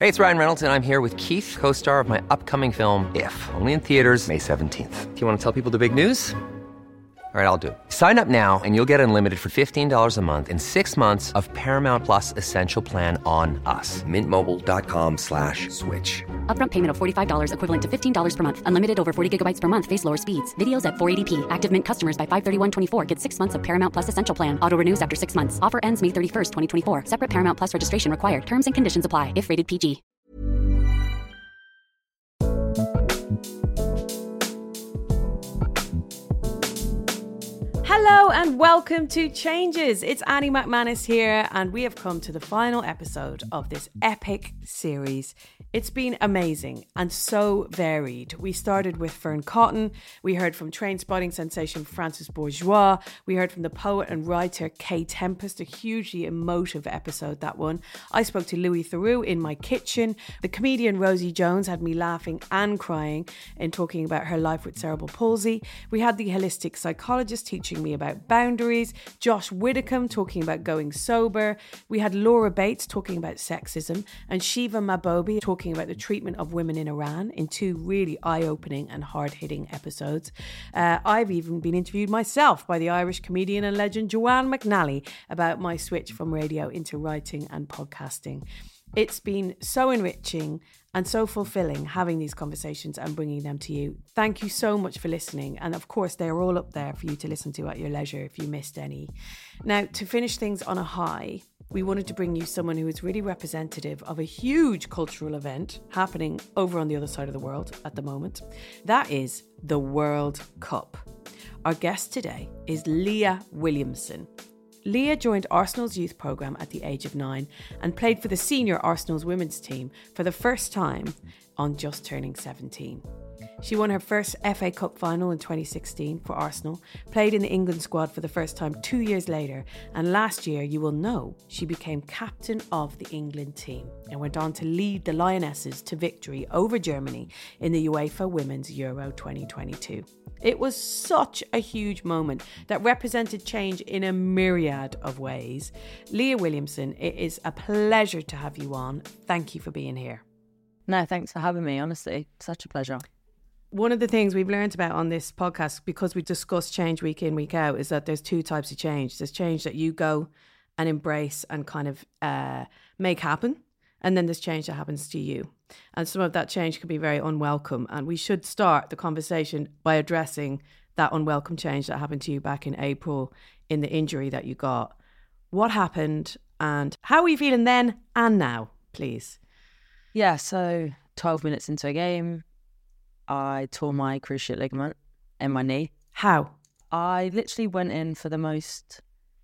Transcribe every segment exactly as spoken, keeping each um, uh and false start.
Hey, it's Ryan Reynolds, and I'm here with Keith, co-star of my upcoming film, If, only in theaters May seventeenth. Do you want to tell people the big news? All right, I'll do it. Sign up now and you'll get unlimited for fifteen dollars a month and six months of Paramount Plus Essential Plan on us. Mint Mobile dot com slash switch. Upfront payment of forty-five dollars equivalent to fifteen dollars per month. Unlimited over forty gigabytes per month. Face lower speeds. Videos at four eighty p. Active Mint customers by five thirty-one twenty-four get six months of Paramount Plus Essential Plan. Auto renews after six months. Offer ends May thirty-first, twenty twenty-four. Separate Paramount Plus registration required. Terms and conditions apply if rated P G. Hello and welcome to Changes. It's Annie McManus here, and we have come to the final episode of this epic series. It's been amazing and so varied. We started with Fern Cotton. We heard from Trainspotting sensation Francis Bourgeois. We heard from the poet and writer Kay Tempest, a hugely emotive episode, that one. I spoke to Louis Theroux in my kitchen. The comedian Rosie Jones had me laughing and crying in talking about her life with cerebral palsy. We had the holistic psychologist teaching me about boundaries. Josh Widdicombe talking about going sober. We had Laura Bates talking about sexism, and Shiva Mabobi talking about the treatment of women in Iran in two really eye-opening and hard-hitting episodes. Uh, I've even been interviewed myself by the Irish comedian and legend Joanne McNally about my switch from radio into writing and podcasting. It's been so enriching and so fulfilling having these conversations and bringing them to you. Thank you so much for listening. And of course, they're all up there for you to listen to at your leisure if you missed any. Now, to finish things on a high, we wanted to bring you someone who is really representative of a huge cultural event happening over on the other side of the world at the moment. That is the World Cup. Our guest today is Leah Williamson. Leah joined Arsenal's youth programme at the age of nine and played for the senior Arsenal's women's team for the first time on just turning seventeen. She won her first F A Cup final in twenty sixteen for Arsenal, played in the England squad for the first time two years later, and last year, you will know, she became captain of the England team and went on to lead the Lionesses to victory over Germany in the UEFA Women's Euro twenty twenty-two. It was such a huge moment that represented change in a myriad of ways. Leah Williamson, it is a pleasure to have you on. Thank you for being here. No, thanks for having me, honestly. Such a pleasure. One of the things we've learned about on this podcast, because we discuss change week in, week out, is that there's two types of change. There's change that you go and embrace and kind of uh, make happen. And then there's change that happens to you. And some of that change can be very unwelcome. And we should start the conversation by addressing that unwelcome change that happened to you back in April in the injury that you got. What happened and how are you feeling then and now, please? Yeah, so twelve minutes into a game, I tore my cruciate ligament in my knee. How? I literally went in for the most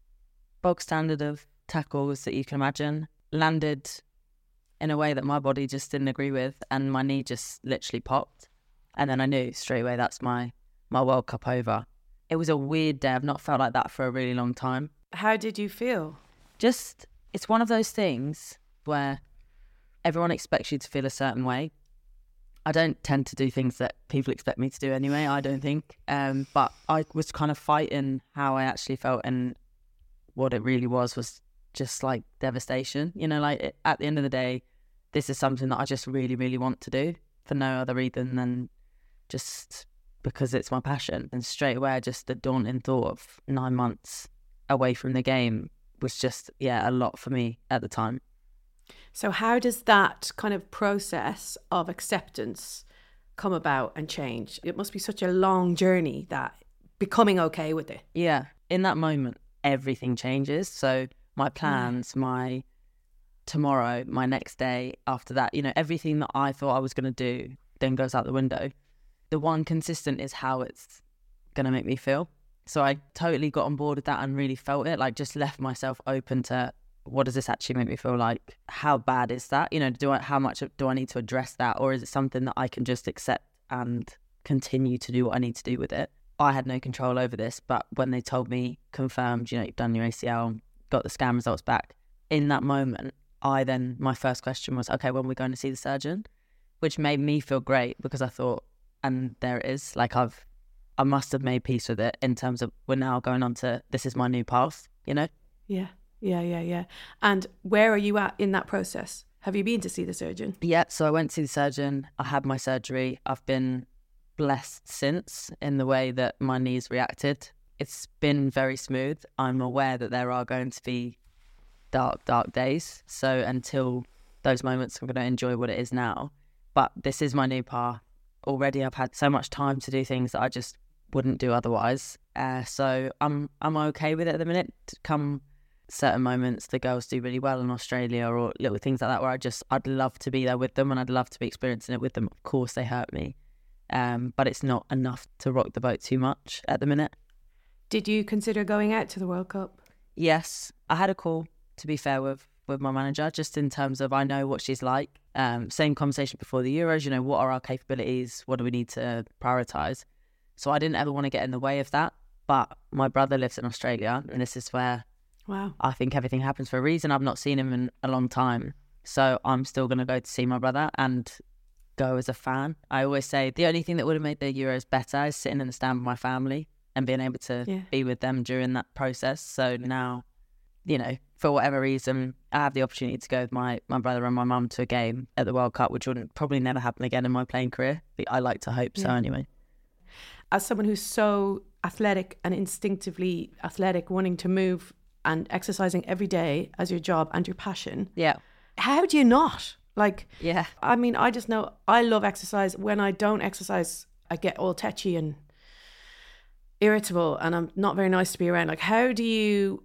bog standard of tackles that you can imagine, landed in a way that my body just didn't agree with, and my knee just literally popped. And then I knew straight away that's my, my World Cup over. It was a weird day. I've not felt like that for a really long time. How did you feel? Just, it's one of those things where everyone expects you to feel a certain way. I don't tend to do things that people expect me to do anyway, I don't think. Um, but I was kind of fighting how I actually felt, and what it really was was just like devastation. You know, like at the end of the day, this is something that I just really, really want to do for no other reason than just because it's my passion. And straight away, just the daunting thought of nine months away from the game was just, yeah, a lot for me at the time. So how does that kind of process of acceptance come about and change? It must be such a long journey, that becoming okay with it. Yeah, in that moment, everything changes. So my plans, yeah. my tomorrow, my next day after that, you know, everything that I thought I was going to do then goes out the window. The one consistent is how it's going to make me feel. So I totally got on board with that and really felt it, like just left myself open to, what does this actually make me feel like? How bad is that? You know, do I, how much do I need to address that? Or is it something that I can just accept and continue to do what I need to do with it? I had no control over this, but when they told me, confirmed, you know, you've done your A C L, got the scan results back, in that moment, I then, my first question was, okay, when are we going to see the surgeon? Which made me feel great, because I thought, and there it is, like I've, I must have made peace with it in terms of we're now going on to, this is my new path, you know? Yeah. Yeah, yeah, yeah. And where are you at in that process? Have you been to see the surgeon? Yeah, so I went to the surgeon. I had my surgery. I've been blessed since in the way that my knees reacted. It's been very smooth. I'm aware that there are going to be dark, dark days. So until those moments, I'm going to enjoy what it is now. But this is my new path. Already I've had so much time to do things that I just wouldn't do otherwise. Uh, so I'm I'm okay with it at the minute. Come certain moments, the girls do really well in Australia or little things like that where I just, I'd love to be there with them and I'd love to be experiencing it with them. Of course they hurt me, um, but it's not enough to rock the boat too much at the minute. Did you consider going out to the World Cup? Yes, I had a call, to be fair, with, with my manager, just in terms of I know what she's like. Um, same conversation before the Euros, you know, what are our capabilities? What do we need to prioritise? So I didn't ever want to get in the way of that. But my brother lives in Australia, and this is where wow. I think everything happens for a reason. I've not seen him in a long time. So I'm still going to go to see my brother and go as a fan. I always say the only thing that would have made the Euros better is sitting in the stand with my family and being able to yeah. be with them during that process. So now, you know, for whatever reason, I have the opportunity to go with my, my brother and my mum to a game at the World Cup, which would probably never happen again in my playing career. I like to hope yeah. so anyway. As someone who's so athletic and instinctively athletic, wanting to move and exercising every day as your job and your passion. Yeah. How do you not? Like, yeah. I mean, I just know I love exercise. When I don't exercise, I get all tetchy and irritable and I'm not very nice to be around. Like, how do you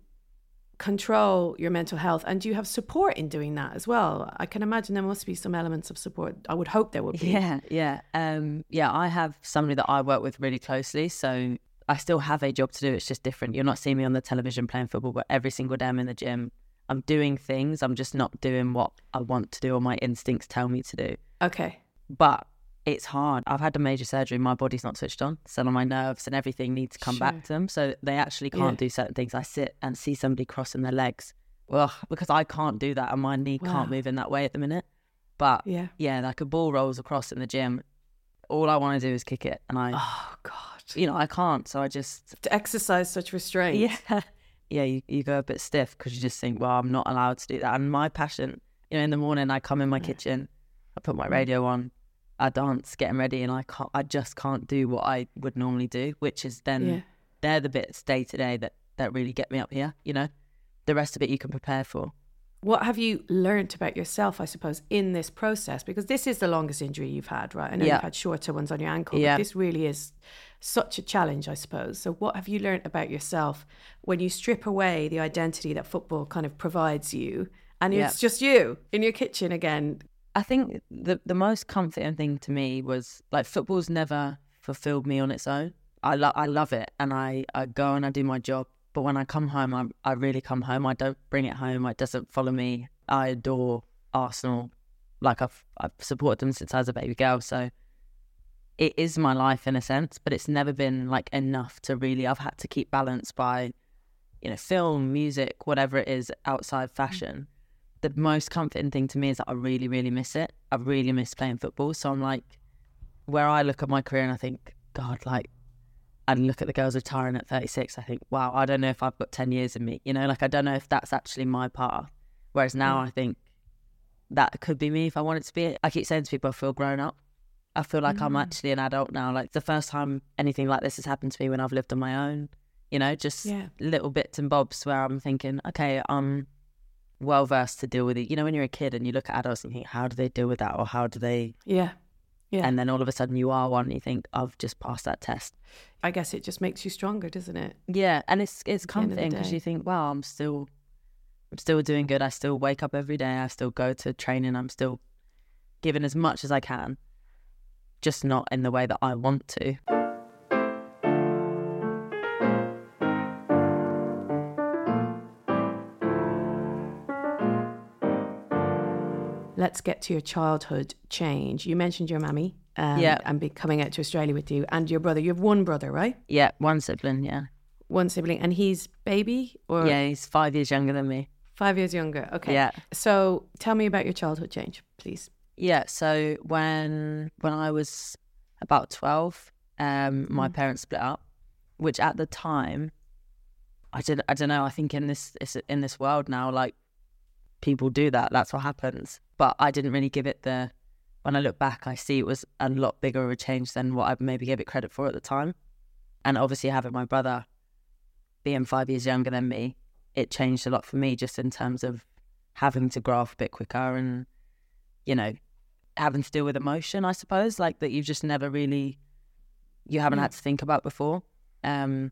control your mental health? And do you have support in doing that as well? I can imagine there must be some elements of support. I would hope there would be. Yeah, yeah. Um, yeah, I have somebody that I work with really closely. So I still have a job to do. It's just different. You're not seeing me on the television playing football, but every single day I'm in the gym. I'm doing things. I'm just not doing what I want to do or my instincts tell me to do. Okay. But it's hard. I've had a major surgery. My body's not switched on. Some of my nerves and everything need to come sure. back to them. So they actually can't yeah. do certain things. I sit and see somebody crossing their legs. Well, because I can't do that and my knee wow. can't move in that way at the minute. But yeah, yeah like a ball rolls across in the gym. All I want to do is kick it. And I... Oh, God. You know, I can't. So I just... To exercise such restraint. Yeah. Yeah, you, you go a bit stiff because you just think, well, I'm not allowed to do that. And my passion, you know, in the morning I come in my kitchen, I put my radio on, I dance, getting ready, and I can't, I just can't do what I would normally do, which is then, yeah. they're the bits day to day that, that really get me up here, you know? The rest of it you can prepare for. What have you learnt about yourself, I suppose, in this process? Because this is the longest injury you've had, right? I know yeah. you've had shorter ones on your ankle, yeah. but this really is such a challenge, I suppose. So what have you learnt about yourself when you strip away the identity that football kind of provides you and yeah. it's just you in your kitchen again? I think the the most comforting thing to me was, like, football's never fulfilled me on its own. I, lo- I love it and I, I go and I do my job. But when I come home, I, I really come home. I don't bring it home. It doesn't follow me. I adore Arsenal. Like, I've, I've supported them since I was a baby girl. So it is my life in a sense, but it's never been, like, enough to really... I've had to keep balance by, you know, film, music, whatever it is, outside fashion. The most comforting thing to me is that I really, really miss it. I really miss playing football. So I'm like, where I look at my career and I think, God, like, and look at the girls retiring at thirty-six, I think, wow, I don't know if I've got ten years in me, you know, like, I don't know if that's actually my path. Whereas now mm. I think that could be me if I wanted to be it. I keep saying to people, I feel grown up. I feel like mm. I'm actually an adult now. Like, the first time anything like this has happened to me when I've lived on my own, you know, just yeah. little bits and bobs where I'm thinking, okay, I'm well versed to deal with it. You know, when you're a kid and you look at adults and you think, how do they deal with that? Or how do they... Yeah. Yeah. And then all of a sudden you are one and you think, I've just passed that test. I guess it just makes you stronger, doesn't it? Yeah, and it's it's comforting because you think, wow, I'm still I'm still doing good. I still wake up every day. I still go to training. I'm still giving as much as I can, just not in the way that I want to. Let's get to your childhood change. You mentioned your mammy um, yeah. and be coming out to Australia with you and your brother. You have one brother, right? Yeah, one sibling, yeah. One sibling. And he's baby? Or Yeah, he's five years younger than me. Five years younger. Okay. Yeah. So tell me about your childhood change, please. Yeah, so when when I was about twelve, um, my mm. parents split up, which at the time, I did I don't know, I think in this in this world now, like, people do that. That's what happens. but I didn't really give it the, when I look back, I see it was a lot bigger of a change than what I maybe gave it credit for at the time. And obviously having my brother being five years younger than me, it changed a lot for me just in terms of having to grow up a bit quicker and, you know, having to deal with emotion, I suppose, like that you've just never really, you haven't Yeah. had to think about before. Um,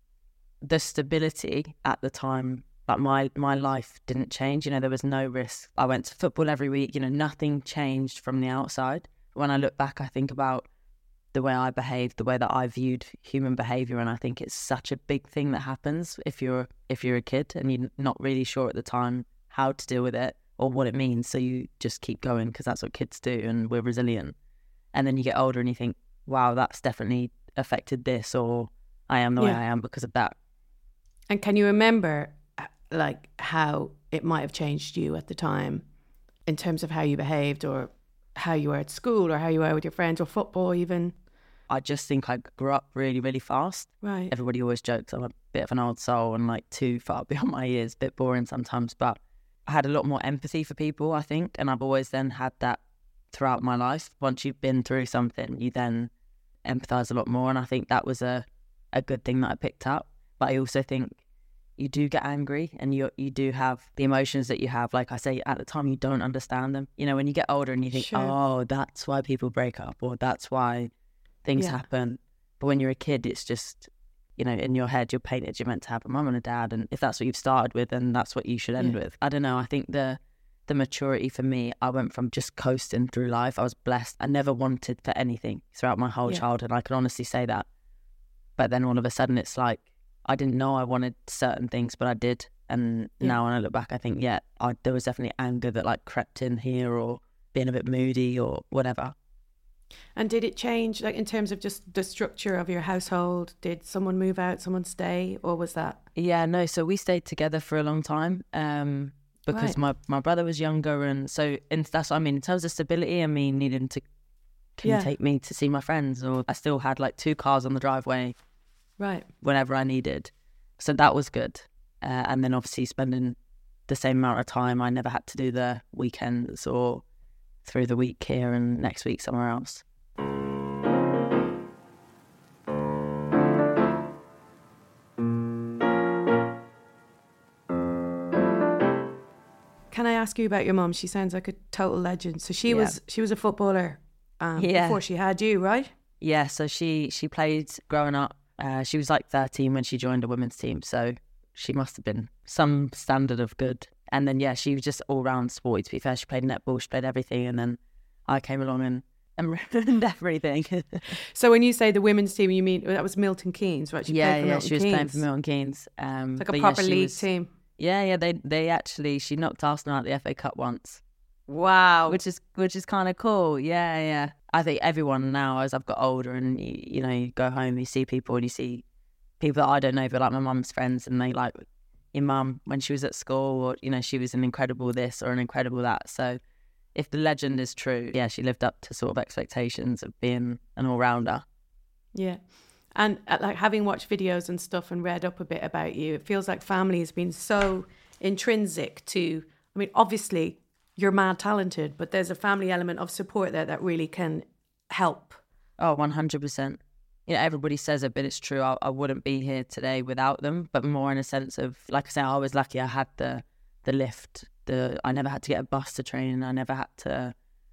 the stability at the time, like my, my life didn't change. You know, there was no risk. I went to football every week, you know, nothing changed from the outside. When I look back, I think about the way I behaved, the way that I viewed human behaviour, and I think it's such a big thing that happens if you're if you're a kid and you're not really sure at the time how to deal with it or what it means. So you just keep going because that's what kids do, and we're resilient. And then you get older and you think, wow, that's definitely affected this, or I am the way Yeah. I am because of that. And can you remember, uh, like, how it might have changed you at the time in terms of how you behaved or how you were at school or how you were with your friends or football even? I just think I grew up really, really fast. Right. Everybody always jokes I'm a bit of an old soul and like too far beyond my years, a bit boring sometimes, but I had a lot more empathy for people, I think, and I've always then had that throughout my life. Once you've been through something, you then empathise a lot more, and I think that was a, a good thing that I picked up. But I also think you do get angry and you you do have the emotions that you have. Like I say, at the time, you don't understand them. You know, when you get older and you think, Sure. oh, that's why people break up, or that's why things Yeah. happen. But when you're a kid, it's just, you know, in your head, you're painted, you're meant to have a mum and a dad. And if that's what you've started with, then that's what you should end Yeah. with. I don't know. I think the the maturity for me, I went from just coasting through life. I was blessed. I never wanted for anything throughout my whole Yeah. childhood. I can honestly say that. But then all of a sudden, it's like, I didn't know I wanted certain things, but I did. And Yeah. now when I look back, I think, yeah, I, there was definitely anger that like crept in here, or being a bit moody or whatever. And did it change, like, in terms of just the structure of your household? Did someone move out, someone stay, or was that? Yeah, no, so we stayed together for a long time um, because Right. my, my brother was younger. And so in, that's what I mean. In terms of stability, I mean, needing to can Yeah. take me to see my friends, or I still had like two cars on the driveway Right. whenever I needed. So that was good. Uh, and then obviously spending the same amount of time, I never had to do the weekends or through the week here and next week somewhere else. Can I ask you about your mum? She sounds like a total legend. So she Yeah. was she was a footballer um, Yeah. before she had you, right? Yeah, so she she played growing up. Uh, she was like thirteen when she joined a women's team, so she must have been some standard of good. And then, yeah, she was just all-round sporty, to be fair. She played netball, she played everything, and then I came along and, and ruined everything. So when you say the women's team, you mean that was Milton Keynes, right? She yeah, played for yeah, Milton she was Keynes. playing for Milton Keynes. Um, Like a but yeah, proper she league was- team. Yeah, yeah, they they actually, she knocked Arsenal out the F A Cup once. Wow. which is which is kind of cool. Yeah, yeah. I think everyone now, as I've got older, and you, you know, you go home, you see people, and you see people that I don't know, but like my mum's friends, and they like your mum when she was at school, or you know, she was an incredible this or an incredible that. So, if the legend is true, yeah, she lived up to sort of expectations of being an all rounder. Yeah. And uh, like having watched videos and stuff and read up a bit about you, it feels like family has been so intrinsic to, I mean, obviously you're mad talented, but there's a family element of support there that really can help. Oh, one hundred percent. You know, everybody says it, but it's true. I, I wouldn't be here today without them, but more in a sense of, like I say, I was lucky I had the the lift. The I never had to get a bus to train. I never had to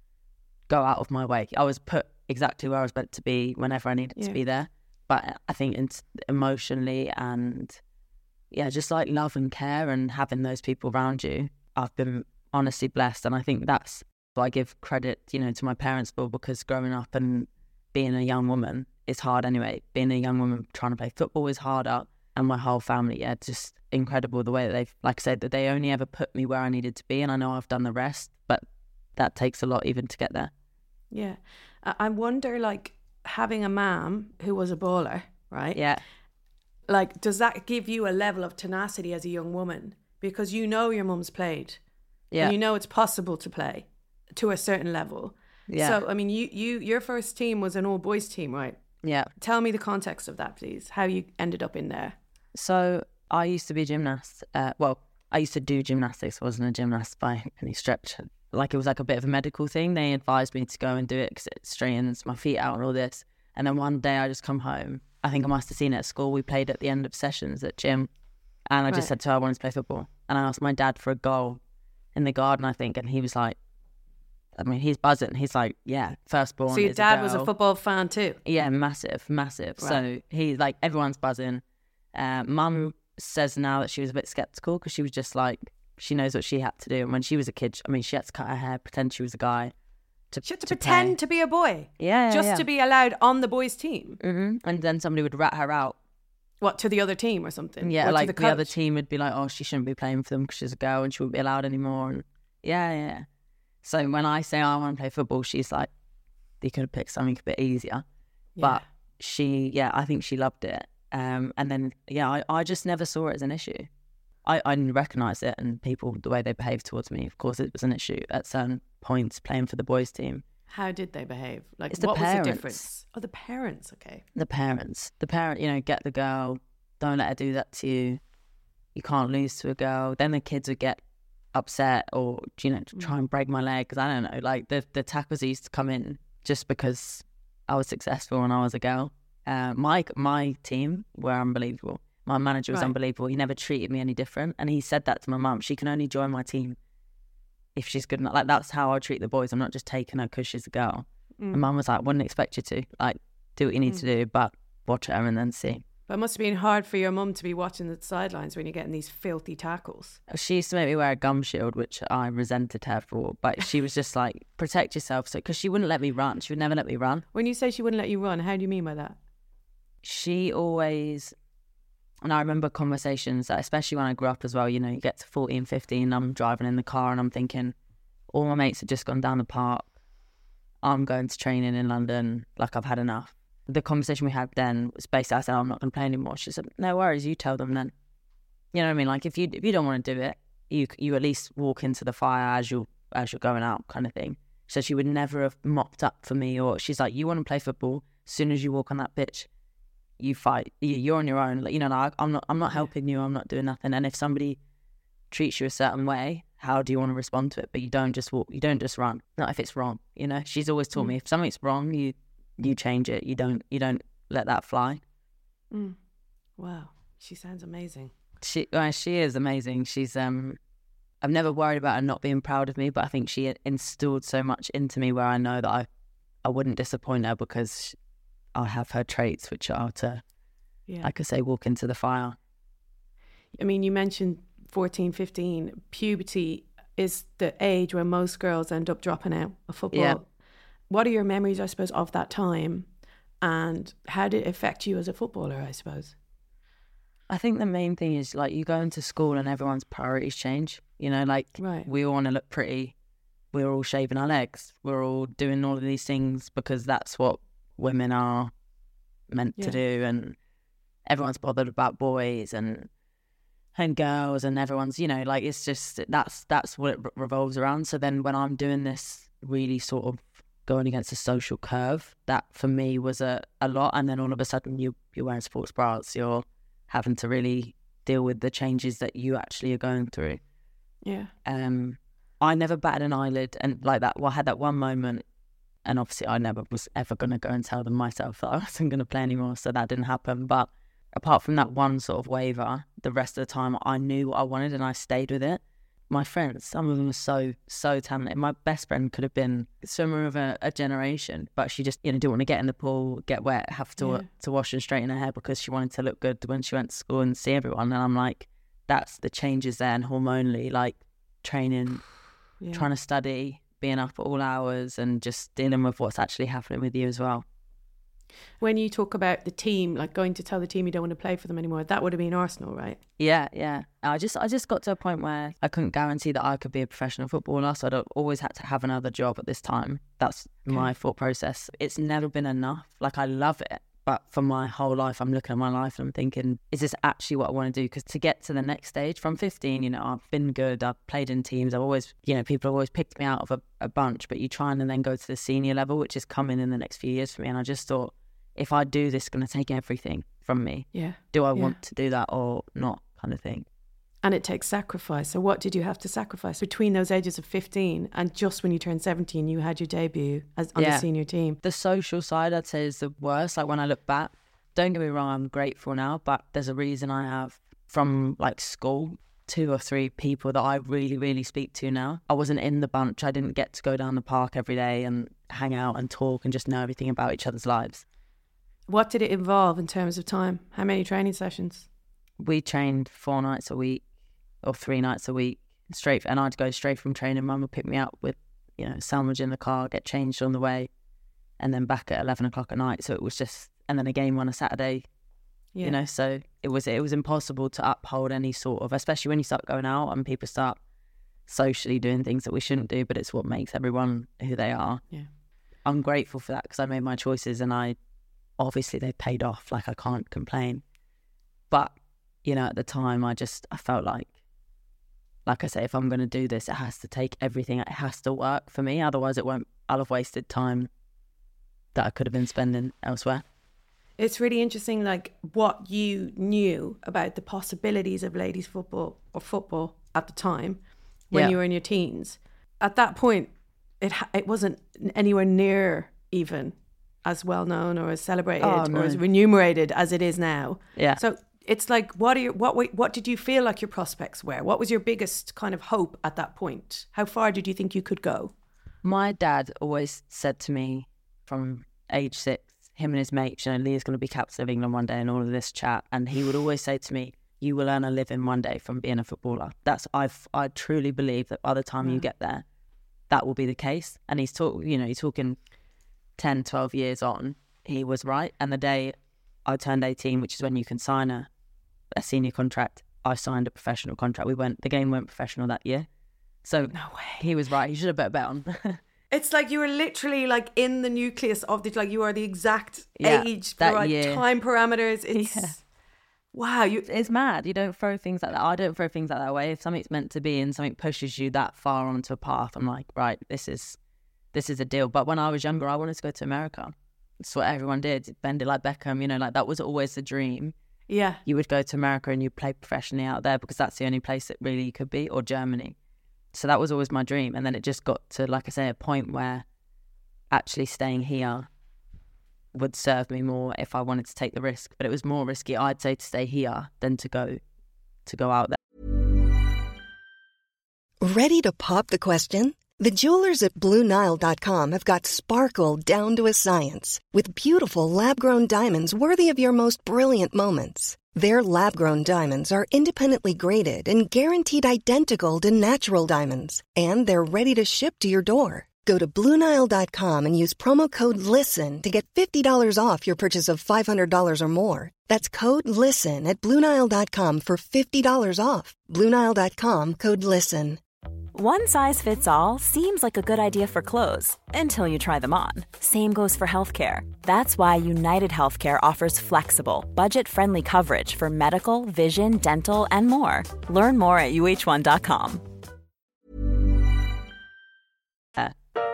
go out of my way. I was put exactly where I was meant to be whenever I needed Yeah. to be there. But I think in, emotionally and, yeah, just like love and care and having those people around you, I've been honestly blessed. And I think that's what I give credit, you know, to my parents for, because growing up and being a young woman is hard anyway. Being a young woman trying to play football is harder. And my whole family, yeah, just incredible the way that they've, like I said, that they only ever put me where I needed to be. And I know I've done the rest, but that takes a lot even to get there. Yeah. I I wonder, like, having a mum who was a baller, right? Yeah. Like, does that give you a level of tenacity as a young woman? Because you know your mum's played. Yeah. And you know it's possible to play to a certain level. Yeah. So, I mean, you, you your first team was an all boys team, right? Yeah. Tell me the context of that, please. How you ended up in there. So I used to be a gymnast. Uh, well, I used to do gymnastics. I wasn't a gymnast by any stretch. like it was like a bit of a medical thing. They advised me to go and do it because it straightens my feet out and all this. And then one day I just come home. I think I must have seen it at school. We played at the end of sessions at gym. And I just Right. said to her, I wanted to play football. And I asked my dad for a goal in the garden, I think. And he was like, I mean, he's buzzing. He's like, yeah, firstborn. So your is dad a was a girl. football fan too? Yeah, massive, massive. Right. So he's like, everyone's buzzing. Uh, Mum says now that she was a bit skeptical because she was just like, she knows what she had to do. And when she was a kid, I mean, she had to cut her hair, pretend she was a guy. To, She had to, to pretend play. to be a boy. Yeah, Just yeah. to be allowed on the boys' team. hmm And then somebody would rat her out. What, to the other team or something? Yeah, Or like to the, the, other coach? team would be like, oh, she shouldn't be playing for them because she's a girl and she wouldn't be allowed anymore. And yeah, yeah. So when I say, oh, I want to play football, she's like, you could have picked something a bit easier. But she, yeah, I think she loved it. Um, and then, yeah, I, I just never saw it as an issue. I, I didn't recognise it, and people, the way they behaved towards me, of course, it was an issue at certain points playing for the boys' team. How did they behave? Like, It's the what was the parents. difference? Oh, the parents, okay. The parents, the parent, you know, get the girl, don't let her do that to you. You can't lose to a girl. Then the kids would get upset or, you know, try and break my leg because I don't know. Like the, the tackles used to come in just because I was successful when I was a girl. Uh, my my team were unbelievable. My manager was Right. unbelievable. He never treated me any different. And he said that to my mum. She can only join my team if she's good enough. Like, that's how I treat the boys. I'm not just taking her because she's a girl. Mm. And mum was like, wouldn't expect you to. Like, do what you need to do, but watch her and then see. But it must have been hard for your mum to be watching the sidelines when you're getting these filthy tackles. She used to make me wear a gum shield, which I resented her for. But she was just like, protect yourself. So, because she wouldn't let me run. She would never let me run. When you say she wouldn't let you run, how do you mean by that? She always, and I remember conversations, especially when I grew up as well, you know, you get to fourteen, fifteen, I'm driving in the car and I'm thinking, all my mates have just gone down the park. I'm going to training in London, like I've had enough. The conversation we had then was basically, I said, oh, I'm not going to play anymore. She said, no worries, you tell them then. You know what I mean? Like, if you if you don't want to do it, you you at least walk into the fire as you're, as you're going out, kind of thing. So she would never have mopped up for me, or she's like, you want to play football, as soon as you walk on that pitch, you fight. You- You're on your own. Like, you know, like, I'm not I'm not helping you, I'm not doing nothing. And if somebody treats you a certain way, how do you want to respond to it? But you don't just walk, you don't just run. Not if it's wrong, you know. She's always taught me, if something's wrong, you you change it. You don't you don't let that fly. Mm. Wow, she sounds amazing. She well, she is amazing. She's um I've never worried about her not being proud of me, but I think she instilled so much into me where I know that I I wouldn't disappoint her because I have her traits, which are to, Yeah. like I say, walk into the fire. I mean, you mentioned fourteen, fifteen. Puberty is the age where most girls end up dropping out of football. Yeah. What are your memories, I suppose, of that time? And how did it affect you as a footballer, I suppose? I think the main thing is, like, you go into school and everyone's priorities change. You know, like, Right. we all want to look pretty. We're all shaving our legs. We're all doing all of these things because that's what women are meant Yeah. to do. And everyone's bothered about boys and and girls, and everyone's, you know, like, it's just, that's that's what it re- revolves around. So then when I'm doing this really sort of going against a social curve, that for me was a, a lot. And then all of a sudden you, you're wearing sports bras, you're having to really deal with the changes that you actually are going through. Yeah. Um, I never batted an eyelid, and like that, well, I had that one moment, and obviously I never was ever going to go and tell them myself that I wasn't going to play anymore, so that didn't happen. But apart from that one sort of waiver, the rest of the time I knew what I wanted and I stayed with it. My friends, some of them were so, so talented. My best friend could have been a swimmer of a, a generation, but she just, you know, didn't want to get in the pool, get wet, have to Yeah. to wash and straighten her hair because she wanted to look good when she went to school and see everyone. And I'm like, that's the changes there, and hormonally, like training, Yeah. trying to study, being up at all hours, and just dealing with what's actually happening with you as well. When you talk about the team, like going to tell the team you don't want to play for them anymore, that would have been Arsenal, right? Yeah, yeah. I just I just got to a point where I couldn't guarantee that I could be a professional footballer, so I'd always had to have another job at this time. That's my thought process. It's never been enough. Like, I love it, but for my whole life, I'm looking at my life and I'm thinking, is this actually what I want to do? Because to get to the next stage, from fifteen, you know, I've been good, I've played in teams, I've always, you know, people have always picked me out of a, a bunch, but you try and then go to the senior level, which is coming in the next few years for me. And I just thought, if I do this, it's going to take everything from me. Yeah. Do I Yeah. want to do that or not, kind of thing. And it takes sacrifice. So what did you have to sacrifice between those ages of fifteen and just when you turned seventeen, you had your debut as on Yeah. the senior team? The social side, I'd say, is the worst. Like when I look back, don't get me wrong, I'm grateful now, but there's a reason I have from like school, two or three people that I really, really speak to now. I wasn't in the bunch. I didn't get to go down the park every day and hang out and talk and just know everything about each other's lives. What did it involve in terms of time? How many training sessions? We trained four nights a week or three nights a week straight, and I'd go straight from training. Mum would pick me up with, you know, a sandwich in the car, get changed on the way, and then back at eleven o'clock at night. So it was just, and then a game on a Saturday, Yeah. you know, so it was, it was impossible to uphold any sort of, especially when you start going out and people start socially doing things that we shouldn't do, but it's what makes everyone who they are. Yeah. I'm grateful for that because I made my choices and I, obviously they paid off, like I can't complain. But, you know, at the time I just, I felt like, like I say, if I'm going to do this, it has to take everything. It has to work for me. Otherwise it won't, I'll have wasted time that I could have been spending elsewhere. It's really interesting, like what you knew about the possibilities of ladies football or football at the time when Yeah. you were in your teens. At that point, it ha- it wasn't anywhere near even as well known or as celebrated Oh, no. or as remunerated as it is now. Yeah. So it's like, what are your, what wa- what did you feel like your prospects were? What was your biggest kind of hope at that point? How far did you think you could go? My dad always said to me from age six, him and his mates, you know, Leah's going to be captain of England one day and all of this chat. And he would always say to me, you will earn a living one day from being a footballer. That's, I've, I truly believe that by the time you get there, that will be the case. And he's talk, you know, he's talking ten, twelve years on, he was right. And the day I turned eighteen, which is when you can sign a, a senior contract, I signed a professional contract. We went, the game went professional that year. So No way. he was right. He should have bet bet on. It's like you were literally like in the nucleus of the, like you are the exact Yeah, age, that the right year. time parameters. It's, Yeah. wow. You, It's mad. You don't throw things like that. I don't throw things like that away. If something's meant to be and something pushes you that far onto a path, I'm like, right, this is this is a deal. But when I was younger, I wanted to go to America. That's what everyone did. Bend it like Beckham, you know, like that was always the dream. yeah. You would go to America and you play professionally out there because that's the only place it really could be, or Germany. So that was always my dream. And then it just got to, like I say, a point where actually staying here would serve me more if I wanted to take the risk. But it was more risky, I'd say, to stay here than to go to go out there. Ready to pop the question? The jewelers at Blue Nile dot com have got sparkle down to a science with beautiful lab-grown diamonds worthy of your most brilliant moments. Their lab-grown diamonds are independently graded and guaranteed identical to natural diamonds, and they're ready to ship to your door. Go to Blue Nile dot com and use promo code LISTEN to get fifty dollars off your purchase of five hundred dollars or more. That's code LISTEN at Blue Nile dot com for fifty dollars off. Blue Nile dot com, code LISTEN. One size fits all seems like a good idea for clothes until you try them on. Same goes for healthcare. That's why United Healthcare offers flexible, budget-friendly coverage for medical, vision, dental, and more. Learn more at U H one dot com. Yeah.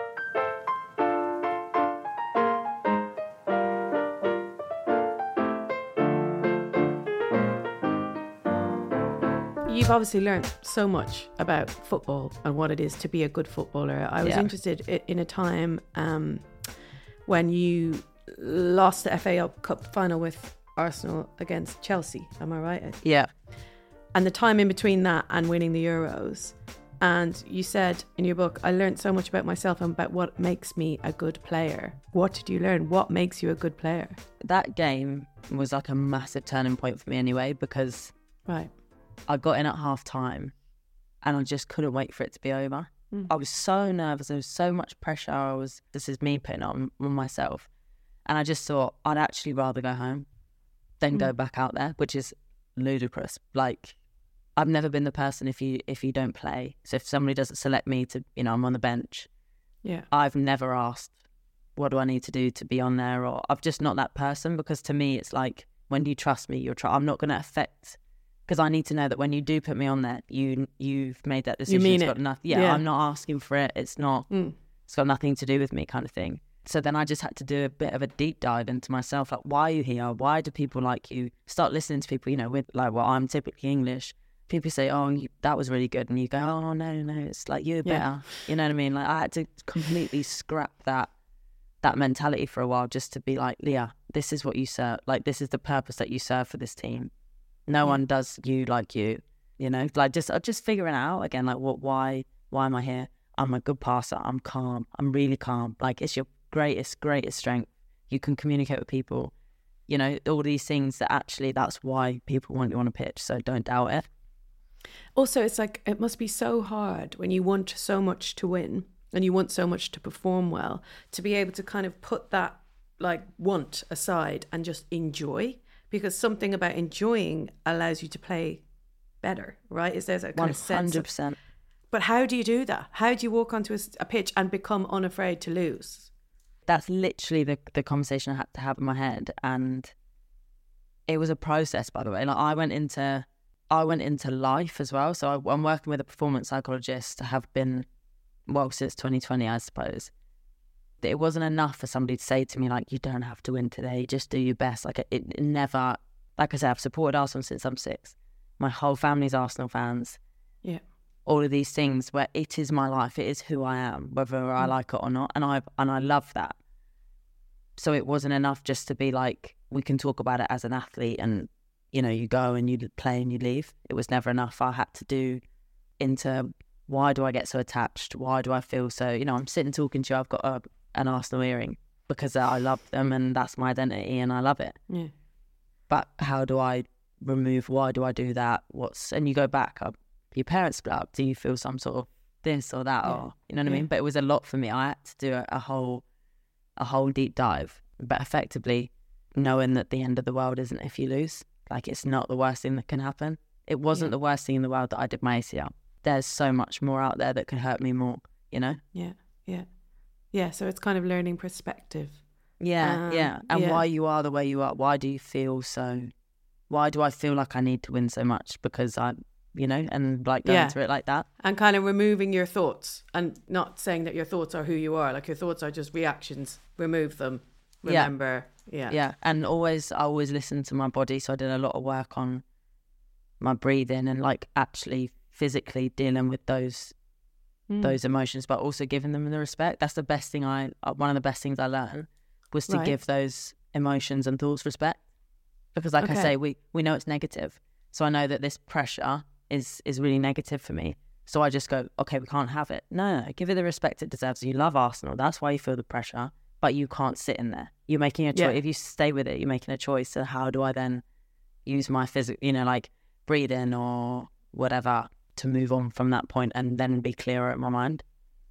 You've obviously learned so much about football and what it is to be a good footballer. I was Yeah. interested i- in a time um, when you lost the F A Cup final with Arsenal against Chelsea. Am I right? Yeah. And the time in between that and winning the Euros. And you said in your book, I learned so much about myself and about what makes me a good player. What did you learn? What makes you a good player? That game was like a massive turning point for me anyway, because Right. I got in at half time and I just couldn't wait for it to be over. Mm. I was so nervous. There was so much pressure. I was, this is me putting on, on myself. And I just thought I'd actually rather go home than go back out there, which is ludicrous. Like, I've never been the person if you if you don't play. So if somebody doesn't select me to, you know, I'm on the bench, Yeah. I've never asked, what do I need to do to be on there? Or I'm just not that person, because to me, it's like, when you trust me, you're try- I'm not going to affect, because I need to know that when you do put me on there, you, you've made that decision. mean it's it. got nothing. Yeah, Yeah. I'm not asking for it. It's not, Mm. it's got nothing to do with me, kind of thing. So then I just had to do a bit of a deep dive into myself. Like, why are you here? Why do people like you? Start listening to people, you know, with like, well, I'm typically English. people say, oh, you, that was really good. And you go, oh, no, no, it's like, you're Yeah. better. You know what I mean? Like I had to completely scrap that that mentality for a while just to be like, Leah, this is what you serve. Like, this is the purpose that you serve for this team. No Yeah. one does you like you, you know? Like just just figuring out, again, like what, why, why am I here? I'm a good passer. I'm calm. I'm really calm. Like it's your greatest, greatest strength. You can communicate with people. You know, all these things that actually that's why people want you on a pitch. So don't doubt it. Also, it's like, it must be so hard when you want so much to win and you want so much to perform well, to be able to kind of put that like want aside and just enjoy, because something about enjoying allows you to play better, right? Is there a kind of sense one hundred of, percent. but how do you do that? How do you walk onto a, s- a pitch and become unafraid to lose? That's literally the, the conversation I had to have in my head. And it was a process, by the way. Like I went into, I went into life as well. So I, I'm working with a performance psychologist. I have been, well, since twenty twenty, I suppose. It wasn't enough for somebody to say to me, like, you don't have to win today, just do your best. Like, it, it never, like I said, I've supported Arsenal since I'm six. My whole family's Arsenal fans. Yeah. All of these things where it is my life, it is who I am, whether I like it or not. And I and I love that. So it wasn't enough just to be like, we can talk about it as an athlete and, you know, you go and you play and you leave. It was never enough. I had to do into, why do I get so attached? Why do I feel so, you know, I'm sitting talking to you, I've got a, an Arsenal earring because I love them and that's my identity and I love it. Yeah. But how do I remove, why do I do that? What's, and you go back, uh, your parents split up, do you feel some sort of this or that? Yeah. Or, you know what I Yeah. mean? But it was a lot for me. I had to do a, a whole, a whole deep dive, but effectively knowing that the end of the world isn't if you lose. Like, it's not the worst thing that can happen. It wasn't Yeah. the worst thing in the world that I did my A C L. There's so much more out there that could hurt me more, you know? Yeah. Yeah. Yeah. So it's kind of learning perspective. Yeah, Um, yeah. And yeah. why you are the way you are. Why do you feel so, why do I feel like I need to win so much? Because I, you know, and like going Yeah. through it like that. And kind of removing your thoughts and not saying that your thoughts are who you are. Like, your thoughts are just reactions. Remove them. Yeah. Remember. Yeah. Yeah. And always, I always listen to my body. So I did a lot of work on my breathing and like actually physically dealing with those Mm. those emotions, but also giving them the respect. That's the best thing I, uh, one of the best things I learned was to Right. give those emotions and thoughts respect. Because like I Okay. say, we, we know it's negative. So I know that this pressure is, is really negative for me. So I just go, okay, we can't have it. No, no, give it the respect it deserves. You love Arsenal. That's why you feel the pressure, but you can't sit in there. You're making a choice. Yeah. If you stay with it, you're making a choice. So how do I then use my physical, you know, like breathing or whatever to move on from that point and then be clearer in my mind?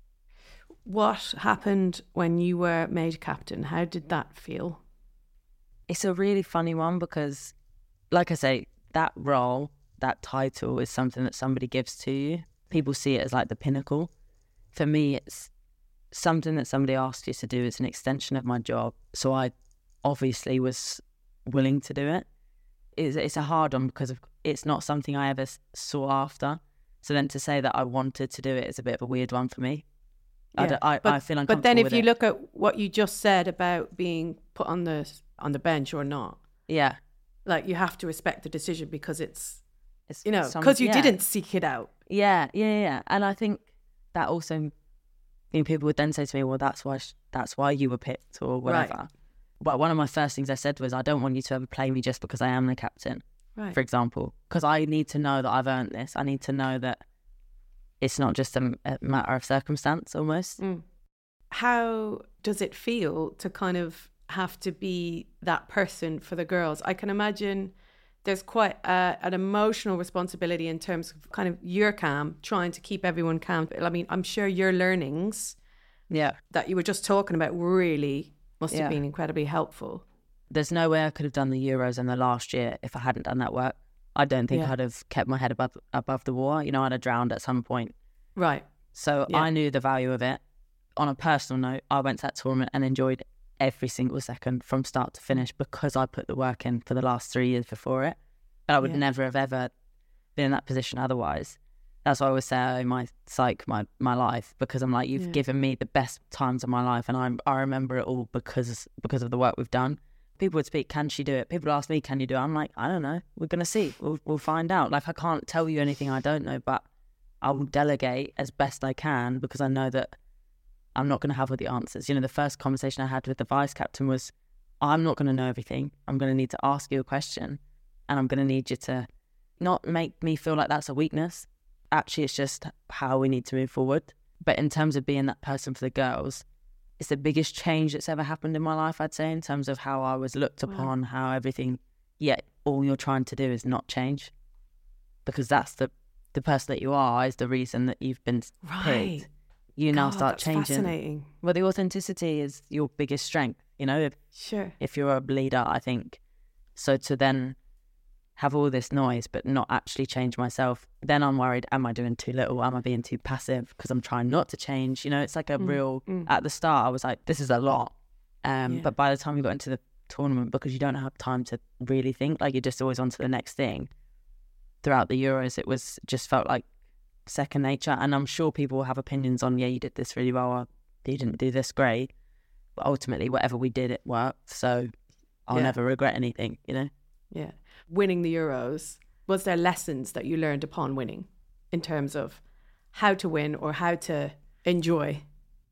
What happened when you were made captain? How did that feel? It's a really funny one because, like I say, that role, that title is something that somebody gives to you. People see it as like the pinnacle. For me, it's something that somebody asked you to do. It's an extension of my job. So I obviously was willing to do it. It's, it's a hard one because of, it's not something I ever sought after. So then to say that I wanted to do it is a bit of a weird one for me. I, Yeah. don't- I, but, I feel uncomfortable But then if with you it. look at what you just said about being put on the on the bench or not, Yeah. like, you have to respect the decision because it's, It's you know, some- because you yeah. didn't seek it out. Yeah, yeah, yeah. And I think that also, you know, people would then say to me, well, that's why sh- that's why you were picked or whatever. Right. But one of my first things I said was, I don't want you to ever play me just because I am the captain, Right. for example, because I need to know that I've earned this. I need to know that it's not just a, a matter of circumstance almost. Mm. How does it feel to kind of have to be that person for the girls? I can imagine there's quite a, an emotional responsibility in terms of kind of you're calm, trying to keep everyone calm. I mean, I'm sure your learnings Yeah. that you were just talking about really must Yeah. have been incredibly helpful. There's no way I could have done the Euros in the last year if I hadn't done that work. I don't think Yeah. I'd have kept my head above above the water. You know, I'd have drowned at some point. Right. So Yeah. I knew the value of it. On a personal note, I went to that tournament and enjoyed every single second from start to finish because I put the work in for the last three years before it. And I would Yeah. never have ever been in that position otherwise. That's why I always say I owe my psyche, my, my life, because I'm like, you've Yeah. given me the best times of my life and I I remember it all because because of the work we've done. people would speak, can she do it? People ask me, can you do it? I'm like, I don't know. We're going to see. We'll, we'll find out. Like, I can't tell you anything I don't know, but I will delegate as best I can because I know that I'm not going to have all the answers. You know, the first conversation I had with the vice captain was, I'm not going to know everything. I'm going to need to ask you a question, and I'm going to need you to not make me feel like that's a weakness. Actually, it's just how we need to move forward. But in terms of being that person for the girls, it's the biggest change that's ever happened in my life, I'd say, in terms of how I was looked upon, wow. how everything, yet all you're trying to do is not change. Because that's the, the person that you are is the reason that you've been right. picked. You God, now start that's changing. Fascinating. Well, the authenticity is your biggest strength, you know? If, sure. If you're a leader, I think. So to then have all this noise but not actually change myself, then I'm worried, am I doing too little? Am I being too passive because I'm trying not to change? You know, it's like a mm, real, mm. at the start I was like, this is a lot. Um, yeah. But by the time we got into the tournament, because you don't have time to really think, like you're just always on to the next thing. Throughout the Euros, it was just felt like second nature. And I'm sure people will have opinions on, yeah, you did this really well, or you didn't do this great. But ultimately, whatever we did, it worked. So I'll yeah. never regret anything, you know? Yeah. Winning the Euros, was there lessons that you learned upon winning in terms of how to win or how to enjoy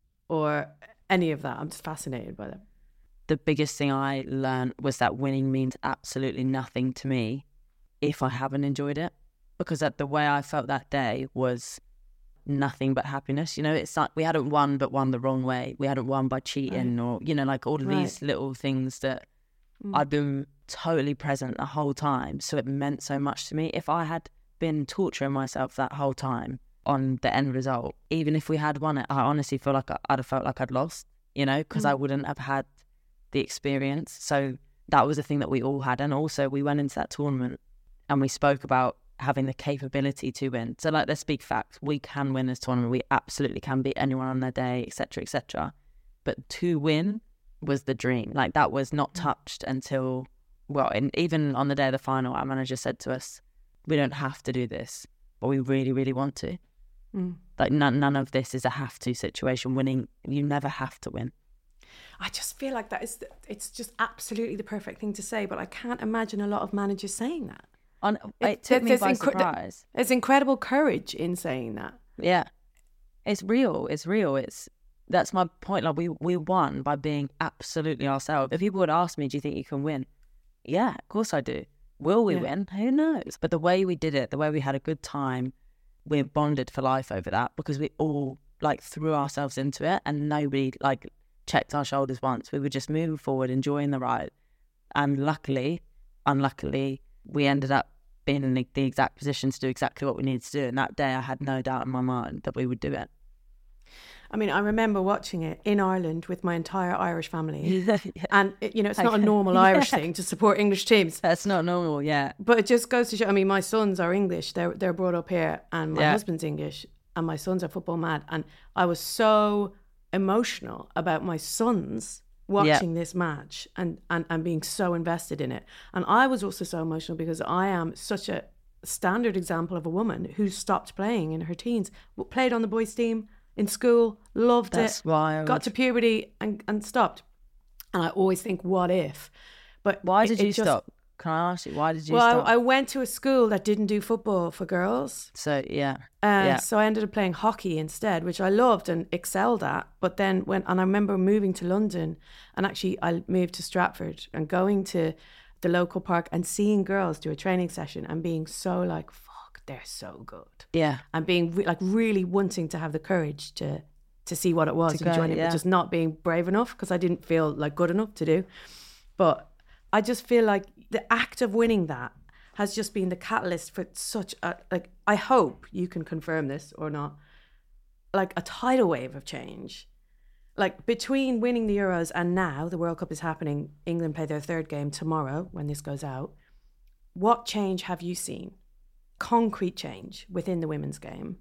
or any of that? I'm just fascinated by that. The biggest thing I learned was that winning means absolutely nothing to me if I haven't enjoyed it, because that the way I felt that day was nothing but happiness. You know, it's like we hadn't won but won the wrong way. We hadn't won by cheating right. or, you know, like all of right. these little things that mm. I'd been totally present the whole time, so it meant so much to me. If I had been torturing myself that whole time on the end result, even if we had won it, I honestly feel like I'd have felt like I'd lost, you know, because mm. I wouldn't have had the experience. So that was the thing that we all had. And also we went into that tournament and we spoke about having the capability to win. So like, let's speak facts. We can win this tournament. We absolutely can beat anyone on their day, et cetera, et cetera. But to win was the dream. Like that was not touched until, well, and even on the day of the final, our manager said to us, we don't have to do this, but we really, really want to. Mm. Like none, none of this is a have to situation. Winning, you never have to win. I just feel like that is, the, it's just absolutely the perfect thing to say, but I can't imagine a lot of managers saying that. On, it, it took me by incre- surprise. There's incredible courage in saying that. Yeah, it's real. It's real. It's that's my point. Like we we won by being absolutely ourselves. If people would ask me, "Do you think you can win?" Yeah, of course I do. Will we yeah. win? Who knows? But the way we did it, the way we had a good time, we're bonded for life over that because we all like threw ourselves into it, and nobody like checked our shoulders once. We were just moving forward, enjoying the ride, and luckily, unluckily, we ended up being in the, the exact position to do exactly what we needed to do. And that day I had no doubt in my mind that we would do it. I mean, I remember watching it in Ireland with my entire Irish family. yeah. And, it, you know, it's not okay. a normal Irish yeah. thing to support English teams. That's not normal, yeah. But it just goes to show, I mean, my sons are English. They're, they're brought up here and my yeah. husband's English and my sons are football mad. And I was so emotional about my sons watching yeah. this match and, and, and being so invested in it. And I was also so emotional because I am such a standard example of a woman who stopped playing in her teens, played on the boys' team in school, loved That's it, wild. Got to puberty and, and stopped. And I always think, what if? But why did it, you it just, stop? Can I ask you, why did you well, stop? Well, I, I went to a school that didn't do football for girls. So, yeah. Uh, yeah. So I ended up playing hockey instead, which I loved and excelled at. But then when, and I remember moving to London and actually I moved to Stratford and going to the local park and seeing girls do a training session and being so like, fuck, they're so good. Yeah. And being re- like really wanting to have the courage to to see what it was to and go, join it, yeah. but just not being brave enough because I didn't feel like good enough to do. But I just feel like the act of winning that has just been the catalyst for such a, like, I hope you can confirm this or not, like a tidal wave of change. Like between winning the Euros and now, the World Cup is happening, England play their third game tomorrow when this goes out. What change have you seen? Concrete change within the women's game?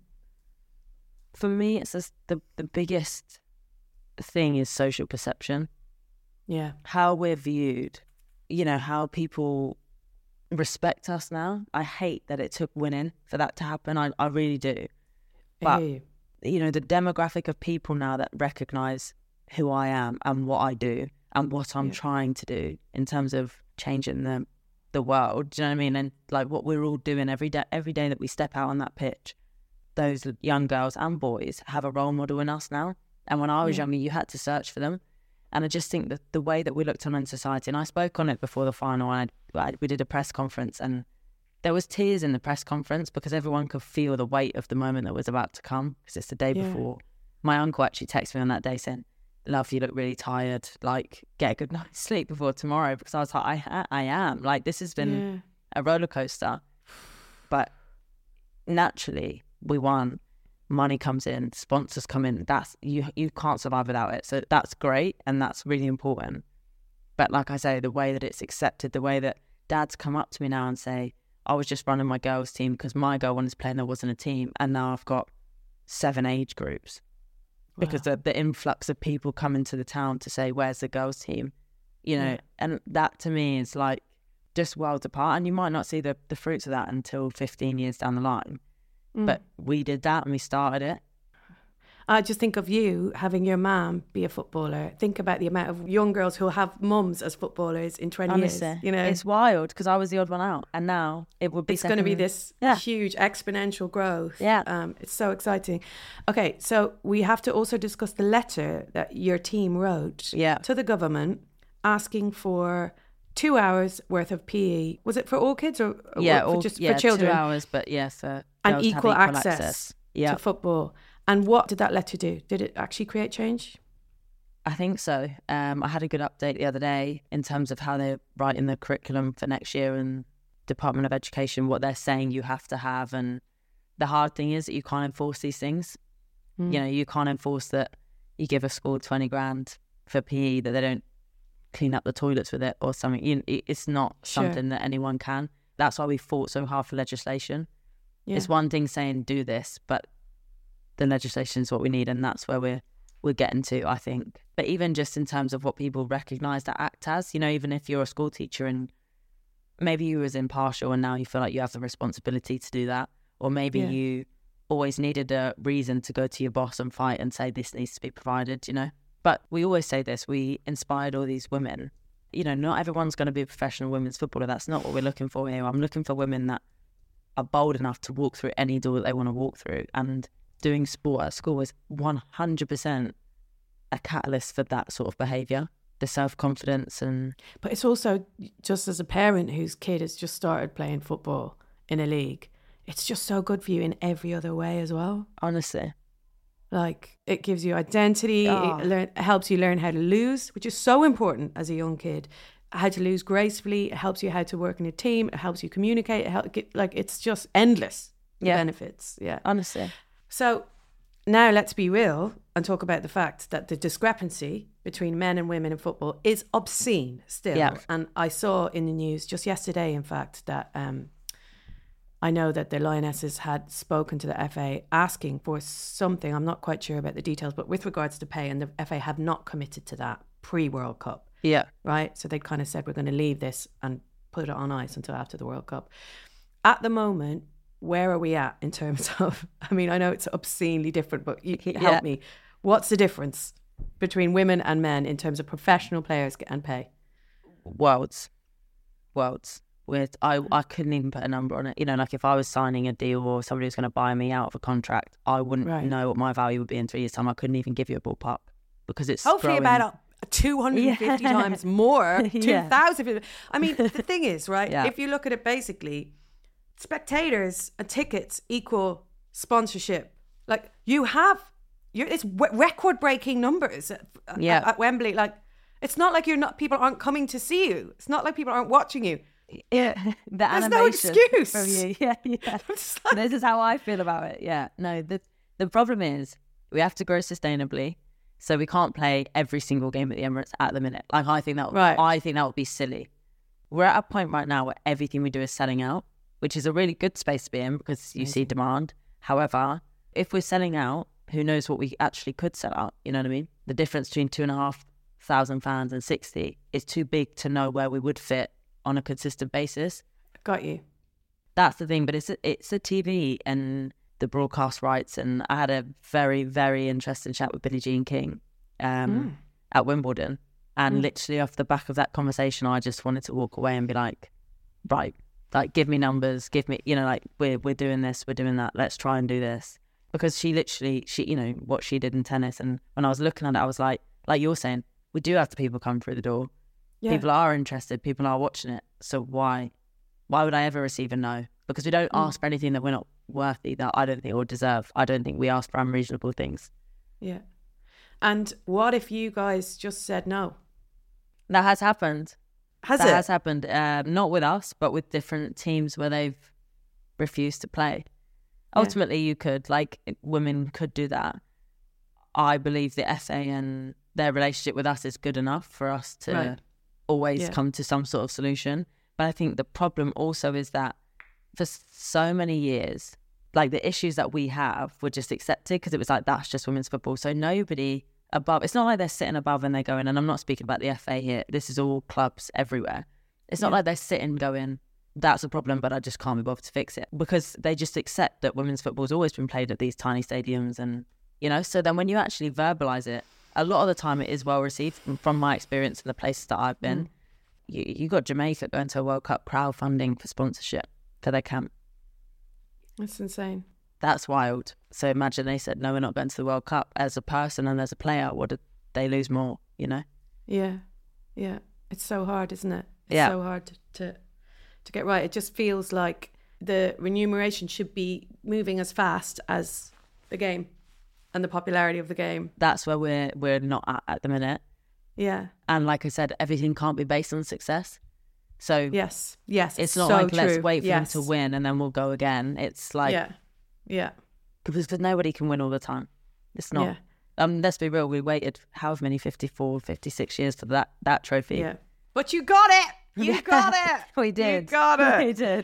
For me, it's just the, the biggest thing is social perception. Yeah. How we're viewed. You know, how people respect us now. I hate that it took winning for that to happen. I, I really do. But, you. you know, the demographic of people now that recognise who I am and what I do and what I'm Yeah. trying to do in terms of changing the the world. Do you know what I mean? And like what we're all doing every day, every day that we step out on that pitch, those young girls and boys have a role model in us now. And when I was Yeah. younger, you had to search for them. And I just think that the way that we looked on in society, and I spoke on it before the final, and I, I, we did a press conference, and there was tears in the press conference because everyone could feel the weight of the moment that was about to come, because it's the day Yeah. before. My uncle actually texted me on that day saying, love, you look really tired, like get a good night's sleep before tomorrow, because I was like, I, I am. Like, this has been Yeah. a roller coaster. But naturally, we won. Money comes in, sponsors come in. That's you you can't survive without it. So that's great, and that's really important. But like I say, the way that it's accepted, the way that dads come up to me now and say, I was just running my girls team because my girl wanted to play and there wasn't a team, and now I've got seven age groups. Wow. Because the, the influx of people coming to the town to say, where's the girls team? You know, Yeah. and that to me is like just worlds apart. And you might not see the, the fruits of that until fifteen years down the line. Mm. But we did that and we started it. I just think of you having your mum be a footballer. Think about the amount of young girls who have mums as footballers in twenty Honestly, years. You know, it's wild because I was the odd one out, and now it would be. it's going to be second- this Yeah. huge exponential growth. Yeah. Um, it's so exciting. Okay, so we have to also discuss the letter that your team wrote Yeah. to the government asking for two hours worth of P E. Was it for all kids or or Yeah, for all, just yeah, for children? two hours, but yes, uh, And girls to have equal access, Yeah, to football. And what did that letter do? Did it actually create change? I think so. Um, I had a good update the other day in terms of how they're writing the curriculum for next year and Department of Education, what they're saying you have to have. And the hard thing is that you can't enforce these things. Mm. You know, you can't enforce that you give a school twenty grand for P E, that they don't clean up the toilets with it or something. You, it- it's not Sure. something that anyone can. That's why we fought so hard for legislation. Yeah. It's one thing saying do this, but the legislation is what we need, and that's where we're we're getting to, I think. But even just in terms of what people recognise that act as, you know, even if you're a school teacher and maybe you was impartial and now you feel like you have the responsibility to do that, or maybe Yeah. you always needed a reason to go to your boss and fight and say this needs to be provided, you know. But we always say this, we inspired all these women. You know, not everyone's going to be a professional women's footballer. That's not what we're looking for here. I'm looking for women that are bold enough to walk through any door that they want to walk through. And doing sport at school is one hundred percent a catalyst for that sort of behaviour, the self-confidence. And But it's also just as a parent whose kid has just started playing football in a league, it's just so good for you in every other way as well. honestly, Like, it gives you identity, Oh. it learn, helps you learn how to lose, which is so important as a young kid. How to lose gracefully, it helps you how to work in a team, it helps you communicate, it help, like, it's just endless, the Yeah. benefits. Yeah. honestly. So now let's be real and talk about the fact that the discrepancy between men and women in football is obscene still. Yeah. And I saw in the news just yesterday, in fact, that um, I know that the Lionesses had spoken to the F A asking for something. I'm not quite sure about the details, but with regards to pay, and the F A have not committed to that pre-World Cup, Yeah. right? So they kind of said, we're going to leave this and put it on ice until after the World Cup. At the moment, where are we at in terms of, I mean, I know it's obscenely different, but you, Yeah. help me. What's the difference between women and men in terms of professional players and pay? Worlds. Worlds. With I, I couldn't even put a number on it. You know, like if I was signing a deal or somebody was going to buy me out of a contract, I wouldn't Right. know what my value would be in three years' time. I couldn't even give you a ballpark because it's Hopefully growing. about a two hundred fifty Yeah. times more, Yeah. two thousand. I mean, the thing is, right, Yeah. if you look at it basically, spectators and tickets equal sponsorship. Like, you have, you're, it's w- record-breaking numbers at, at- Yeah. at Wembley. Like, it's not like you're not, people aren't coming to see you. It's not like people aren't watching you. Yeah, the There's no animation excuse. from you. Yeah, yeah. I'm just like- This is how I feel about it. Yeah, no. The the problem is we have to grow sustainably, so we can't play every single game at the Emirates at the minute. Like I think that would, Right. I think that would be silly. We're at a point right now where everything we do is selling out, which is a really good space to be in because you see demand. However, if we're selling out, who knows what we actually could sell out? You know what I mean? The difference between two and a half thousand fans and sixty is too big to know where we would fit on a consistent basis. Got you. That's the thing, but it's a, it's a T V and the broadcast rights. And I had a very, very interesting chat with Billie Jean King um, Mm. at Wimbledon. And Mm. literally off the back of that conversation, I just wanted to walk away and be like, right, like, give me numbers, give me, you know, like, we're, we're doing this, we're doing that, let's try and do this. Because she literally, she, you know, what she did in tennis. And when I was looking at it, I was like, like you're saying, we do have the people come through the door. Yeah. People are interested, people are watching it. So why, why would I ever receive a no? Because we don't Mm. ask for anything that we're not worthy, that I don't think or deserve. I don't think we ask for unreasonable things. Yeah. And what if you guys just said no? That has happened. Has that it? has happened. Um, not with us, but with different teams where they've refused to play. Yeah. Ultimately, you could, like, women could do that. I believe the F A and their relationship with us is good enough for us to Right. always Yeah. come to some sort of solution. But I think the problem also is that for so many years, like, the issues that we have were just accepted because it was like, that's just women's football. So nobody above, it's not like they're sitting above and they're going, and I'm not speaking about the F A here, this is all clubs everywhere. It's not Yeah. like they're sitting going, that's a problem, but I just can't be bothered to fix it, because they just accept that women's football has always been played at these tiny stadiums. And, you know, so then when you actually verbalise it, a lot of the time it is well received. And from my experience in the places that I've been, Mm. you, you got Jamaica going to a World Cup crowdfunding for sponsorship for their camp. That's insane. That's wild. So imagine they said, no, we're not going to the World Cup. As a person and as a player, what did they lose more, you know? Yeah. Yeah. It's so hard, isn't it? It's Yeah. so hard to, to to get right. It just feels like the remuneration should be moving as fast as the game and the popularity of the game. That's where we're we're not at at the minute. Yeah. And like I said, everything can't be based on success. So Yes. Yes. it's not so like, let's true. wait for yes. them to win and then we'll go again. It's like, yeah. Yeah. because nobody can win all the time. It's not. Yeah. Um, let's be real, we waited however many, fifty-four, fifty-six years for that, that trophy. Yeah. But you got it. You Yeah. got it. We did. You got it. We did.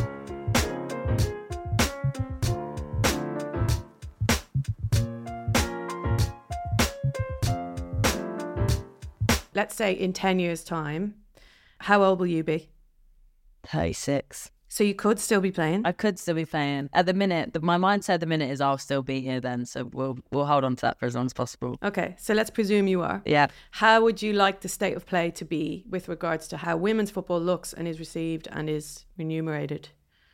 Let's say in ten years' time, how old will you be? thirty-six. So you could still be playing. I could still be playing. At the minute, the, my mindset at the minute is I'll still be here then. So we'll we'll hold on to that for as long as possible. Okay, so let's presume you are. Yeah. How would you like the state of play to be with regards to how women's football looks and is received and is remunerated?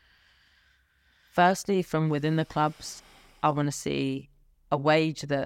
Firstly, from within the clubs, I want to see a wage that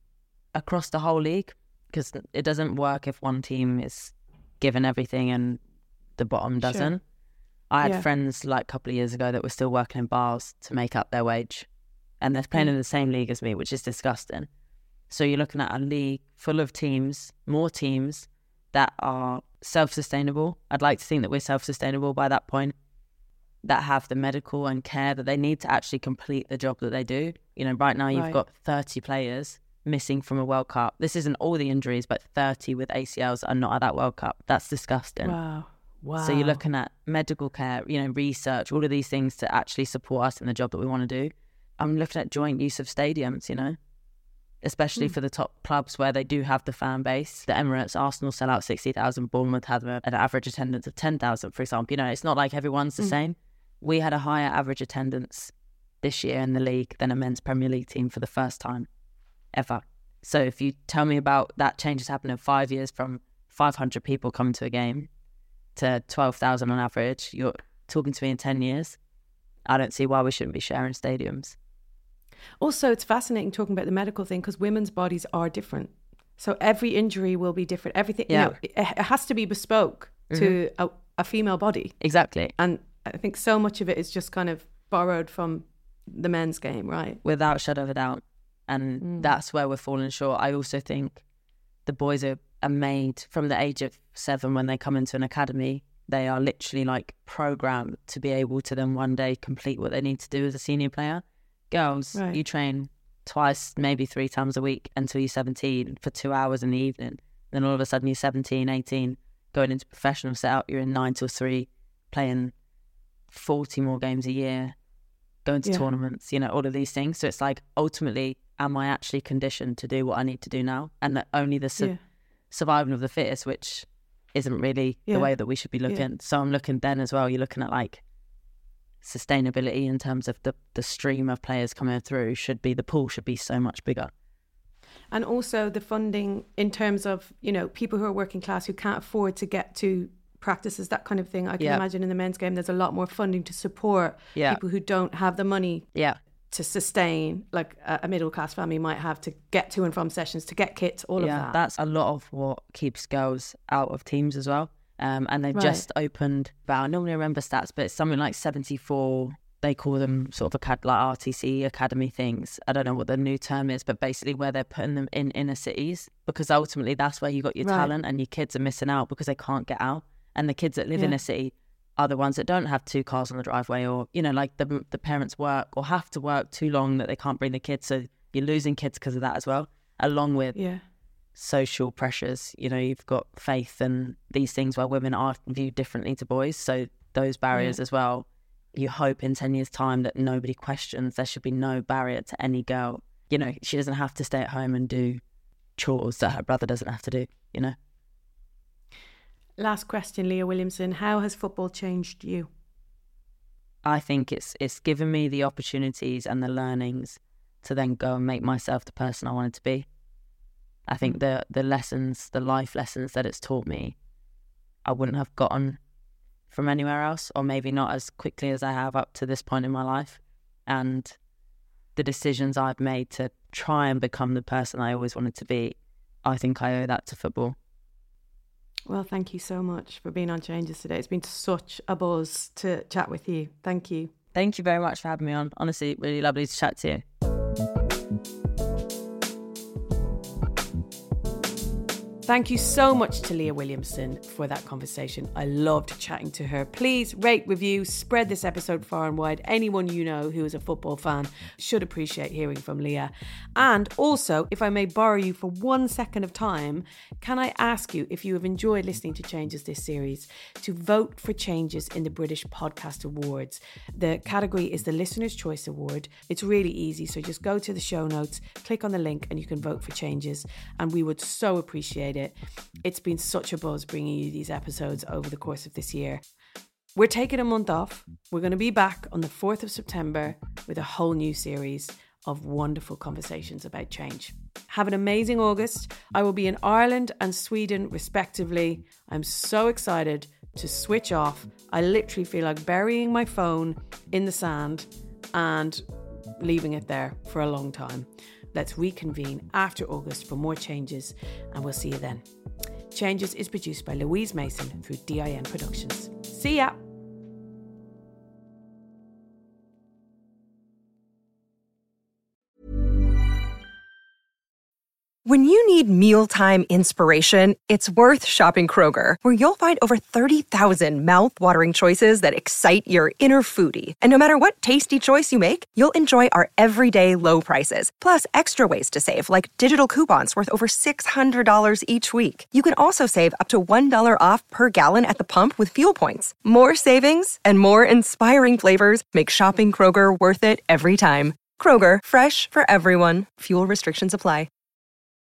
across the whole league, because it doesn't work if one team is given everything and the bottom doesn't. Sure. I had Yeah. friends like a couple of years ago that were still working in bars to make up their wage, and they're playing Mm. in the same league as me, which is disgusting. So you're looking at a league full of teams, more teams that are self-sustainable. I'd like to think that we're self-sustainable by that point, that have the medical and care that they need to actually complete the job that they do. You know, right now you've Right. got thirty players missing from a World Cup. This isn't all the injuries, but thirty with A C Ls that are not at that World Cup. That's disgusting. Wow. Wow. So you're looking at medical care, you know, research, all of these things to actually support us in the job that we want to do. I'm looking at joint use of stadiums, you know, especially Mm. for the top clubs where they do have the fan base. The Emirates, Arsenal sell out sixty thousand, Bournemouth have a, an average attendance of ten thousand, for example. You know, it's not like everyone's the Mm. same. We had a higher average attendance this year in the league than a men's Premier League team for the first time ever. So if you tell me about that change has happened in five years from five hundred people coming to a game to twelve thousand on average, you're talking to me in ten years. I don't see why we shouldn't be sharing stadiums. Also, it's fascinating talking about the medical thing because women's bodies are different. So every injury will be different. Everything, Yeah. you know, it, it has to be bespoke to a, a female body. Exactly. And I think so much of it is just kind of borrowed from the men's game, right? Without a shadow of a doubt. And Mm. that's where we're falling short. I also think the boys are, are made from the age of seven when they come into an academy. They are literally like programmed to be able to then one day complete what they need to do as a senior player. Girls, Right. you train twice, maybe three times a week until you're seventeen for two hours in the evening. Then all of a sudden you're seventeen, eighteen, going into professional setup. You're in nine till three, playing forty more games a year, going to Yeah. tournaments, you know, all of these things. So it's like, ultimately, am I actually conditioned to do what I need to do now? And that only the su- Yeah. survival of the fittest, which isn't really Yeah. the way that we should be Yeah. looking. So I'm looking then as well, you're looking at like sustainability in terms of the, the stream of players coming through should be, the pool should be so much bigger. And also the funding in terms of, you know, people who are working class who can't afford to get to practices, that kind of thing. I can yeah. imagine in the men's game there's a lot more funding to support yeah. people who don't have the money yeah. to sustain, like a, a middle class family might have, to get to and from sessions, to get kits, all yeah, of that. That's a lot of what keeps girls out of teams as well. Um, and they've Right. just opened, about, I normally remember stats, but it's something like seventy-four, they call them sort of acad- like R T C academy things. I don't know what the new term is, but basically where they're putting them in inner cities, because ultimately that's where you got your Right. talent, and your kids are missing out because they can't get out. And the kids that live Yeah. in a city are the ones that don't have two cars on the driveway, or, you know, like the the parents work or have to work too long that they can't bring the kids. So you're losing kids because of that as well, along with Yeah. social pressures. You know, you've got faith and these things where women are viewed differently to boys. So those barriers Yeah. as well. You hope in ten years' time that nobody questions. There should be no barrier to any girl. You know, she doesn't have to stay at home and do chores that her brother doesn't have to do, you know? Last question, Leah Williamson. How has football changed you? I think it's it's given me the opportunities and the learnings to then go and make myself the person I wanted to be. I think the the lessons, the life lessons that it's taught me, I wouldn't have gotten from anywhere else, or maybe not as quickly as I have up to this point in my life. And the decisions I've made to try and become the person I always wanted to be, I think I owe that to football. Well, thank you so much for being on Changes today. It's been such a buzz to chat with you. Thank you. Thank you very much for having me on. Honestly, really lovely to chat to you. Thank you so much to Leah Williamson for that conversation. I loved chatting to her. Please rate, review, spread this episode far and wide. Anyone you know who is a football fan should appreciate hearing from Leah. And also, if I may borrow you for one second of time, can I ask you, if you have enjoyed listening to Changes this series, to vote for Changes in the British Podcast Awards. The category is the Listener's Choice Award. It's really easy, so just go to the show notes, click on the link, and you can vote for Changes. And we would so appreciate it. It's been such a buzz bringing you these episodes over the course of this year. We're taking a month off. We're going to be back on the fourth of September with a whole new series of wonderful conversations about change. Have an amazing August. I will be in Ireland and Sweden respectively. I'm so excited to switch off. I literally feel like burying my phone in the sand and leaving it there for a long time. Let's reconvene after August for more Changes, and we'll see you then. Changes is produced by Louise Mason through D I N Productions. See ya! When you need mealtime inspiration, it's worth shopping Kroger, where you'll find over thirty thousand mouth-watering choices that excite your inner foodie. And no matter what tasty choice you make, you'll enjoy our everyday low prices, plus extra ways to save, like digital coupons worth over six hundred dollars each week. You can also save up to one dollar off per gallon at the pump with fuel points. More savings and more inspiring flavors make shopping Kroger worth it every time. Kroger, fresh for everyone. Fuel restrictions apply.